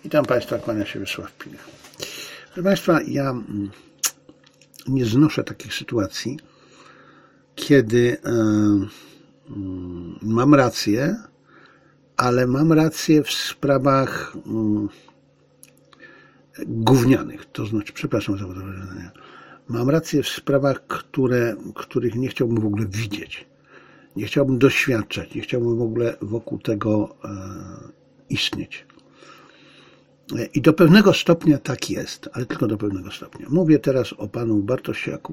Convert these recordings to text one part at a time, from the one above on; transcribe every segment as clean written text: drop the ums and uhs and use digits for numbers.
Witam Państwa, kłania się Wiesław Pilech. Proszę Państwa, ja nie znoszę takich sytuacji, kiedy mam rację, ale mam rację w sprawach gównianych. To znaczy, przepraszam za wyrażenie, mam rację w sprawach, których nie chciałbym w ogóle widzieć. Nie chciałbym doświadczać, nie chciałbym w ogóle wokół tego istnieć. I do pewnego stopnia tak jest, ale tylko do pewnego stopnia. Mówię teraz o panu Bartosiak?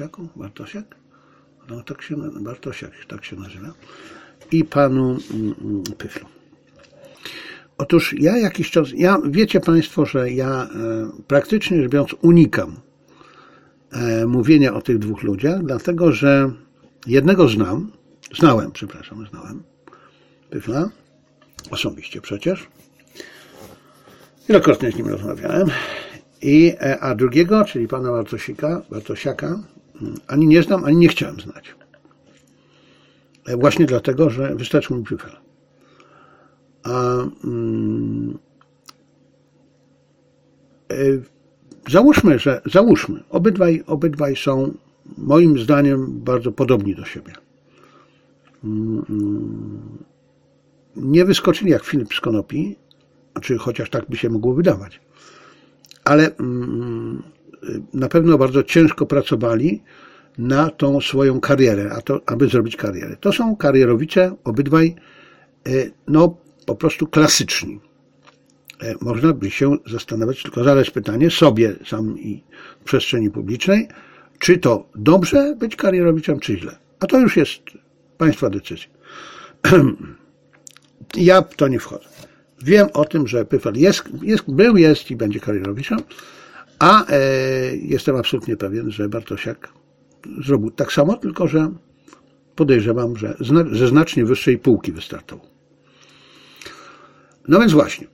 No, Bartosiak, tak się nazywa. I panu Pyflu. Otóż ja jakiś czas, wiecie Państwo, że ja praktycznie rzecz biorąc unikam mówienia o tych dwóch ludziach, dlatego że jednego znałem Pyfla, osobiście przecież. Wielokrotnie z nim rozmawiałem. A drugiego, czyli pana Bartosiaka, ani nie znam, ani nie chciałem znać. Właśnie dlatego, że wystarczył mi Pyfel. Załóżmy, obydwaj są moim zdaniem bardzo podobni do siebie. Nie wyskoczyli jak Filip z Konopi, czy chociaż tak by się mogło wydawać, ale na pewno bardzo ciężko pracowali na tą swoją karierę, aby zrobić karierę. To są karierowicze, obydwaj, po prostu klasyczni. Można by się zastanawiać, tylko zadać pytanie sobie sam i w przestrzeni publicznej, czy to dobrze być karierowiczem, czy źle. A to już jest Państwa decyzja. Ja w to nie wchodzę. Wiem o tym, że Pyfel jest i będzie karierowiczem, a jestem absolutnie pewien, że Bartosiak zrobił tak samo, tylko że podejrzewam, że ze znacznie wyższej półki wystartował. No więc właśnie.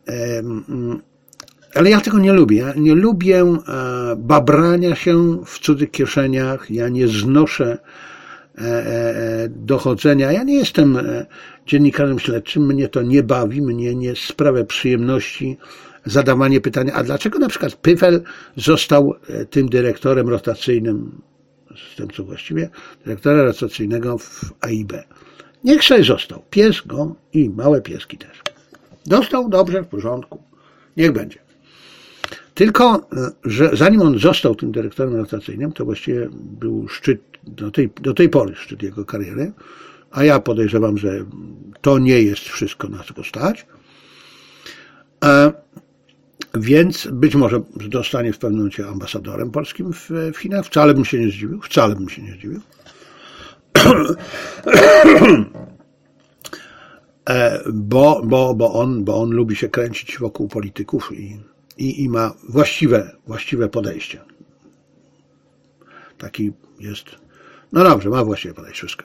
Ale ja tego nie lubię. Ja nie lubię babrania się w cudzych kieszeniach. Ja nie znoszę dochodzenia. Ja nie jestem dziennikarzem śledczym. Mnie to nie bawi. Mnie nie sprawia przyjemności zadawanie pytania, a dlaczego na przykład Pyfel został tym dyrektorem rotacyjnym, zastępcą właściwie, dyrektora rotacyjnego w AIB. Niech sobie został. Pies go i małe pieski też. Dostał dobrze, w porządku. Niech będzie. Tylko, że zanim on został tym dyrektorem rotacyjnym, to właściwie był szczyt, do tej pory szczyt jego kariery, a ja podejrzewam, że to nie jest wszystko, na co go stać. Więc być może zostanie w pewnym momencie ambasadorem polskim w Chinach. Wcale bym się nie zdziwił. Bo on lubi się kręcić wokół polityków i ma właściwe podejście. Taki jest, no dobrze, ma właściwe podejście, wszystko.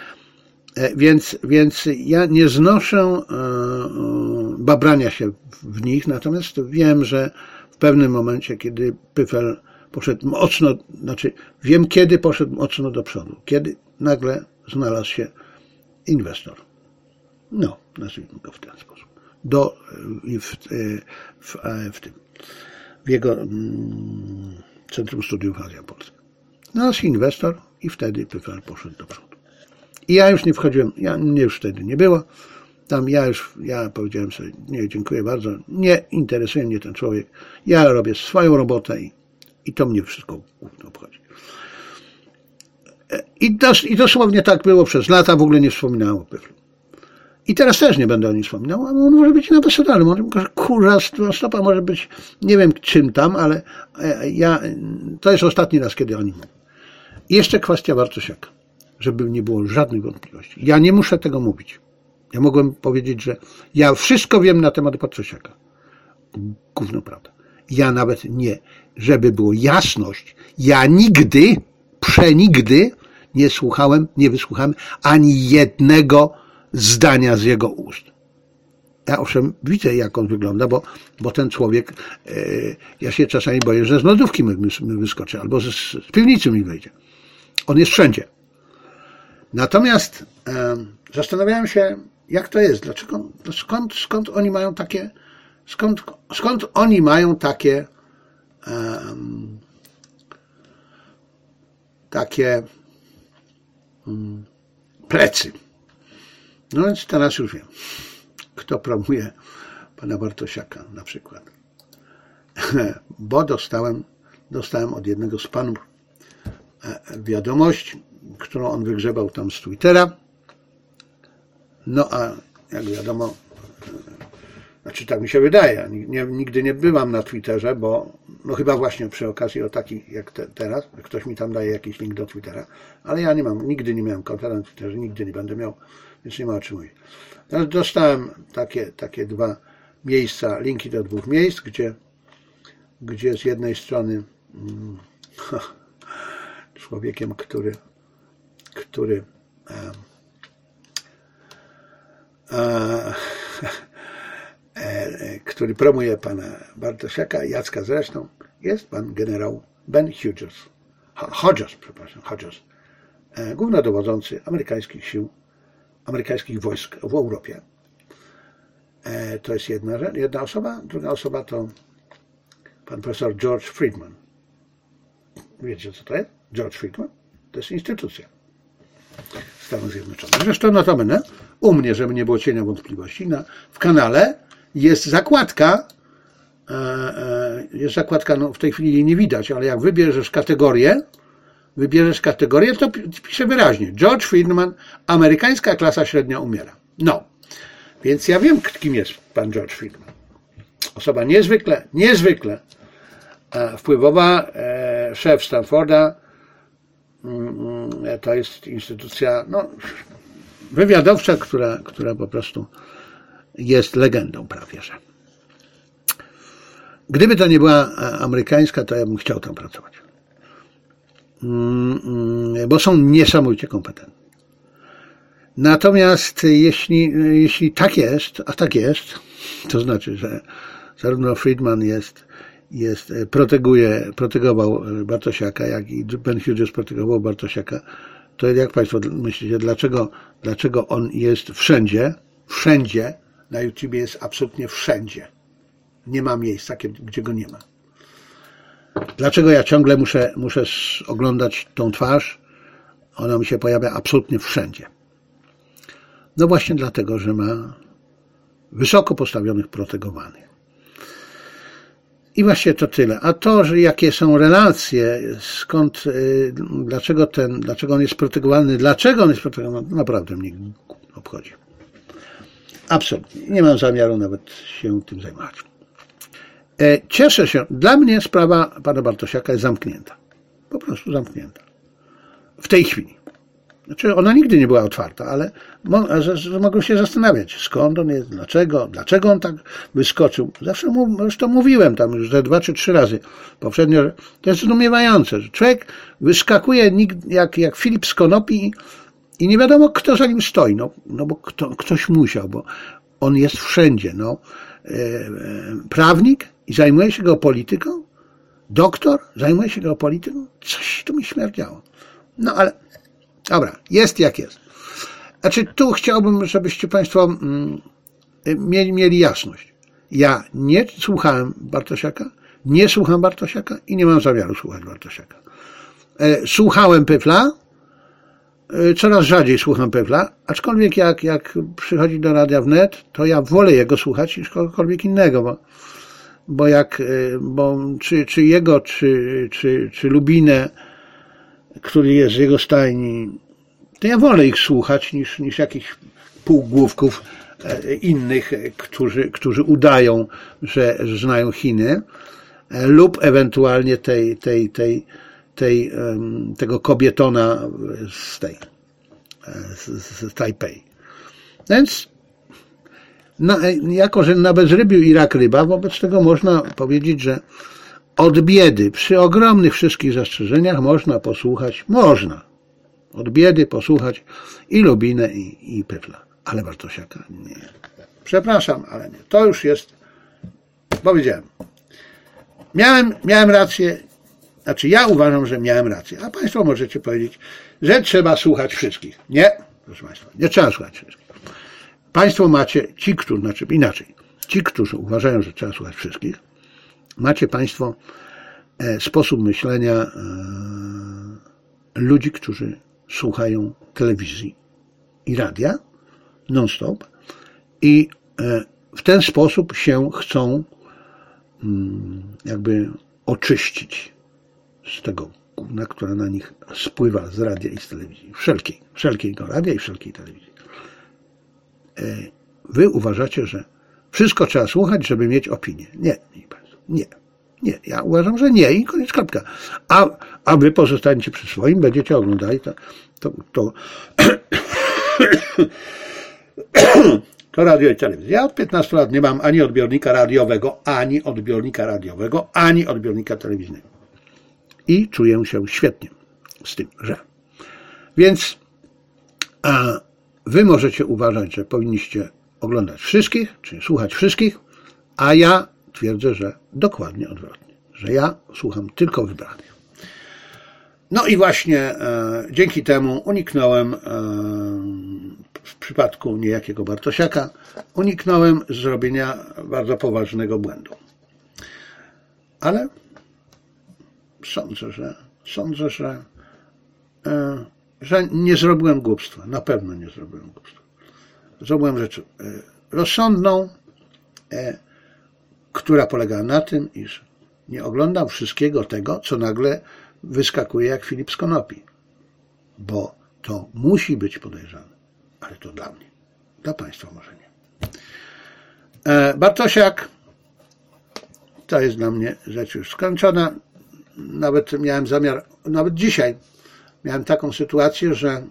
Więc ja nie znoszę babrania się w nich, natomiast wiem, że w pewnym momencie, kiedy Pyfel poszedł mocno, wiem, kiedy poszedł mocno do przodu, kiedy nagle znalazł się inwestor. No, nazwijmy go w ten sposób. W jego Centrum Studiów Azja Polska. Znalazł się inwestor i wtedy Pyfel poszedł do przodu. I ja już nie wchodziłem, mnie już wtedy nie było. Tam ja powiedziałem sobie, nie, dziękuję bardzo, nie interesuje mnie ten człowiek. Ja robię swoją robotę i to mnie wszystko obchodzi. I dosłownie tak było przez lata, w ogóle nie wspominałem o Pyflu. I teraz też nie będę o nim wspominał, a on może być ambasadorem. Kurwa, stopa może być, nie wiem czym tam, ale to jest ostatni raz, kiedy o nim mówię. I jeszcze kwestia Bartosiaka, żeby nie było żadnych wątpliwości. Ja nie muszę tego mówić. Ja mogłem powiedzieć, że ja wszystko wiem na temat Bartosiaka. Gówno prawda. Ja nawet nie, żeby było jasność, ja przenigdy nie wysłuchałem ani jednego zdania z jego ust. Ja owszem widzę, jak on wygląda, bo ten człowiek, ja się czasami boję, że z lodówki mi wyskoczy, albo z piwnicy mi wejdzie. On jest wszędzie. Natomiast zastanawiałem się, jak to jest, skąd oni mają takie Skąd oni mają takie plecy? No więc teraz już wiem, kto promuje pana Bartosiaka na przykład. Bo dostałem od jednego z panów wiadomość, którą on wygrzebał tam z Twittera. No a jak wiadomo, znaczy tak mi się wydaje, nigdy nie bywam na Twitterze, bo no chyba właśnie przy okazji o takich jak teraz, ktoś mi tam daje jakiś link do Twittera, ale ja nigdy nie miałem konta na Twitterze, nigdy nie będę miał, więc nie ma o czym mówić. Teraz dostałem takie dwa miejsca, linki do dwóch miejsc, gdzie z jednej strony człowiekiem, który promuje pana Bartosiaka, Jacka zresztą, jest pan generał Ben Hodges, głównodowodzący amerykańskich wojsk w Europie. To jest jedna osoba. Druga osoba to pan profesor George Friedman. Wiecie, co to jest? George Friedman? To jest instytucja Stanów Zjednoczonych. Zresztą notabene, u mnie, żeby nie było cienia wątpliwości, w kanale jest zakładka, no w tej chwili jej nie widać, ale jak wybierzesz kategorię, to pisze wyraźnie: George Friedman, amerykańska klasa średnia umiera. No, więc ja wiem, kim jest pan George Friedman. Osoba niezwykle wpływowa, szef Stanforda. To jest instytucja wywiadowcza, która po prostu jest legendą prawie, że. Gdyby to nie była amerykańska, to ja bym chciał tam pracować. Bo są niesamowicie kompetentni. Natomiast jeśli tak jest, a tak jest, to znaczy, że zarówno Friedman protegował Bartosiaka, jak i Ben Hodges protegował Bartosiaka, to jak państwo myślicie, dlaczego on jest wszędzie, na YouTubie jest absolutnie wszędzie. Nie ma miejsca, gdzie go nie ma. Dlaczego ja ciągle muszę oglądać tą twarz? Ona mi się pojawia absolutnie wszędzie. No właśnie dlatego, że ma wysoko postawionych protegowanych. I właśnie to tyle. A to, że jakie są relacje, dlaczego on jest protegowany, naprawdę mnie obchodzi. Absolutnie. Nie mam zamiaru nawet się tym zajmować. Cieszę się. Dla mnie sprawa pana Bartosiaka jest zamknięta. Po prostu zamknięta. W tej chwili. Znaczy, ona nigdy nie była otwarta, ale mogą się zastanawiać, skąd on jest, dlaczego on tak wyskoczył. Zresztą mówiłem tam już 2 czy 3 razy poprzednio, że to jest zdumiewające, że człowiek wyskakuje jak Filip z konopi i nie wiadomo, kto za nim stoi. No bo ktoś musiał, bo on jest wszędzie. Prawnik i zajmuje się geopolityką, doktor zajmuje się geopolityką, coś tu mi śmierdziało. No ale dobra, jest jak jest. Znaczy tu chciałbym, żebyście państwo mieli jasność. Ja nie słuchałem Bartosiaka, nie słucham Bartosiaka i nie mam zamiaru słuchać Bartosiaka. Słuchałem Pyfla, coraz rzadziej słucham Pyfla, aczkolwiek jak przychodzi do Radia Wnet, to ja wolę jego słuchać niż kogokolwiek innego, bo czy jego, czy Lubinę, który jest z jego stajni, to ja wolę ich słuchać niż jakichś półgłówków innych, którzy udają, że znają Chiny, lub ewentualnie tego kobietona z Tajpej. Więc jako, że na bezrybiu i rak ryba, wobec tego można powiedzieć, że od biedy, przy ogromnych wszystkich zastrzeżeniach można od biedy posłuchać i Lubinę, i Pyfla. Ale Bartosiaka nie. Przepraszam, ale nie. To już jest, powiedziałem. Miałem rację, znaczy ja uważam, że miałem rację, a państwo możecie powiedzieć, że trzeba słuchać wszystkich. Nie, proszę państwa, nie trzeba słuchać wszystkich. Państwo macie, inaczej. ci, którzy uważają, że trzeba słuchać wszystkich, macie Państwo sposób myślenia ludzi, którzy słuchają telewizji i radia non-stop i w ten sposób się chcą jakby oczyścić z tego gówna, które na nich spływa z radia i z telewizji. Wszelkiego radia i wszelkiej telewizji. Wy uważacie, że wszystko trzeba słuchać, żeby mieć opinię. Nie, nie. Nie, ja uważam, że nie i koniec, kropka. A wy pozostaniecie przy swoim, będziecie oglądali to radio i telewizję. Ja od 15 lat nie mam ani odbiornika radiowego, ani odbiornika telewizyjnego. I czuję się świetnie z tym, że. Więc wy możecie uważać, że powinniście oglądać wszystkich, czyli słuchać wszystkich, a ja twierdzę, że dokładnie odwrotnie, że ja słucham tylko wybranych. No i właśnie dzięki temu uniknąłem w przypadku niejakiego Bartosiaka, uniknąłem zrobienia bardzo poważnego błędu. Ale sądzę, że nie zrobiłem głupstwa. Na pewno nie zrobiłem głupstwa. Zrobiłem rzecz rozsądną, która polega na tym, iż nie oglądam wszystkiego tego, co nagle wyskakuje jak Filip z konopi. Bo to musi być podejrzane. Ale to dla mnie. Dla Państwa może nie. Bartosiak to jest dla mnie rzecz już skończona. Nawet miałem zamiar, nawet dzisiaj miałem taką sytuację, że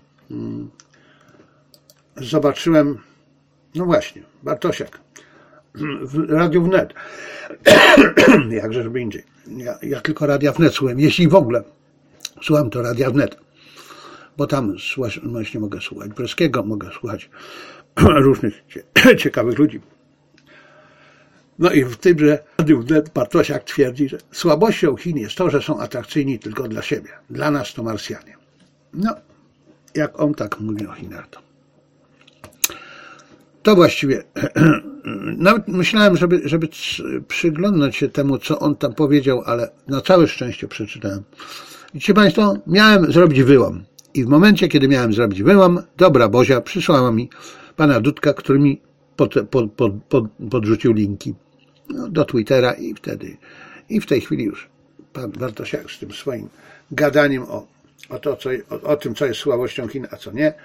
zobaczyłem, no właśnie, Bartosiak w Radiu Wnet. Jakże żeby indziej. Ja tylko Radia Wnet słucham, jeśli w ogóle słucham, to Radia Wnet. Bo tam właśnie mogę słuchać Breskiego, mogę słuchać różnych ciekawych ludzi. No i w tymże Radiu Wnet Bartosiak twierdzi, że słabością Chin jest to, że są atrakcyjni tylko dla siebie. Dla nas to Marsjanie. No, jak on tak mówi o Chinach, to właściwie nawet myślałem, żeby przyglądnąć się temu, co on tam powiedział, ale na całe szczęście przeczytałem. Widzicie Państwo, miałem zrobić wyłom. I w momencie, kiedy miałem zrobić wyłom, dobra Bozia przysłała mi pana Dudka, który mi podrzucił linki do Twittera i w tej chwili już pan Bartosiak z tym swoim gadaniem o tym, co jest słabością Chin, a co nie,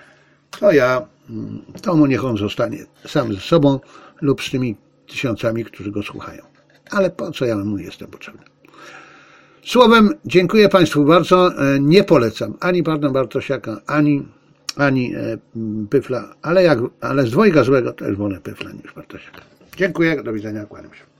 to mu niech on zostanie sam ze sobą lub z tymi tysiącami, którzy go słuchają. Ale po co ja mu jestem potrzebny? Słowem, dziękuję Państwu bardzo. Nie polecam ani pana Bartosiaka, ani Pyfla, ale z dwojga złego to już wolę Pyfla niż Bartosiaka. Dziękuję, do widzenia, kłaniam się.